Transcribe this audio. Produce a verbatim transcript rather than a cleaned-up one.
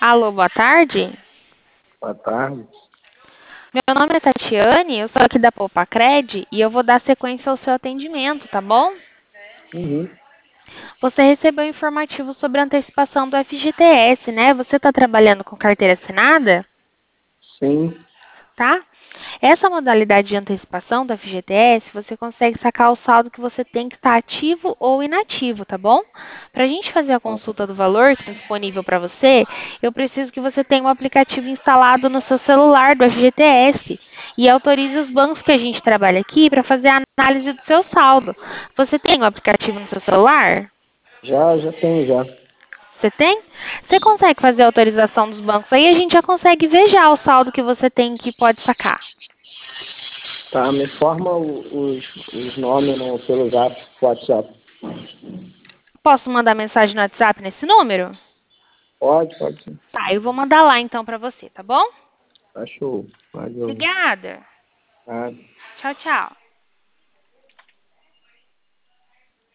Alô, boa tarde. Boa tarde. Meu nome é Tatiane, eu sou aqui da Poupacred e eu vou dar sequência ao seu atendimento, tá bom? Uhum. Você recebeu um informativo sobre a antecipação do F G T S, né? Você está trabalhando com carteira assinada? Sim. Tá? Essa modalidade de antecipação do F G T S, você consegue sacar o saldo que você tem que estar ativo ou inativo, tá bom? Para a gente fazer a Tá. consulta do valor que está disponível para você, eu preciso que você tenha um aplicativo instalado no seu celular do F G T S e autorize os bancos que a gente trabalha aqui para fazer a análise do seu saldo. Você tem o aplicativo no seu celular? Já, já tenho, já. Você tem? Você consegue fazer a autorização dos bancos aí, a gente já consegue ver já o saldo que você tem que pode sacar. Tá, me forma o- os, os nomes no, pelo zap, WhatsApp. Posso mandar mensagem no WhatsApp nesse número? Pode, pode sim. Tá, eu vou mandar lá então pra você, tá bom? Tá show. Valeu. Obrigada. Ah. Tchau, tchau.